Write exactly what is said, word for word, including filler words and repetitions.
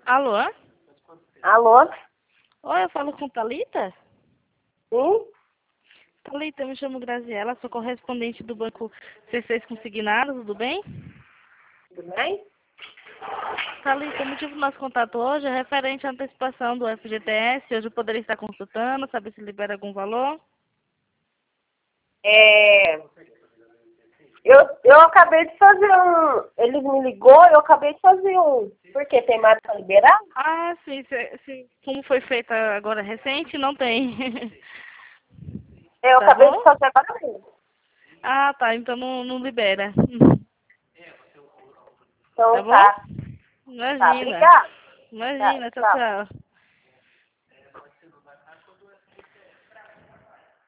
Alô? Alô? Oi, eu falo com Thalita? Sim? Thalita, eu me chamo Graziela, sou correspondente do Banco C seis Consignado, tudo bem? Tudo bem? Thalita, o motivo do nosso contato hoje é referente à antecipação do F G T S. Hoje eu poderia estar consultando, saber se libera algum valor. É, eu, eu acabei de fazer um... Eles me ligou, eu acabei de fazer um. Por quê? Tem mais para liberar? Ah, sim, sim, sim. Como foi feita agora recente, não tem. Eu Tá acabei de bom? fazer agora mesmo. Ah, tá, então não, não libera. Tá Então bom? tá. Tá, Imagina. obrigada. Tá, Imagina, tchau, tchau. tchau.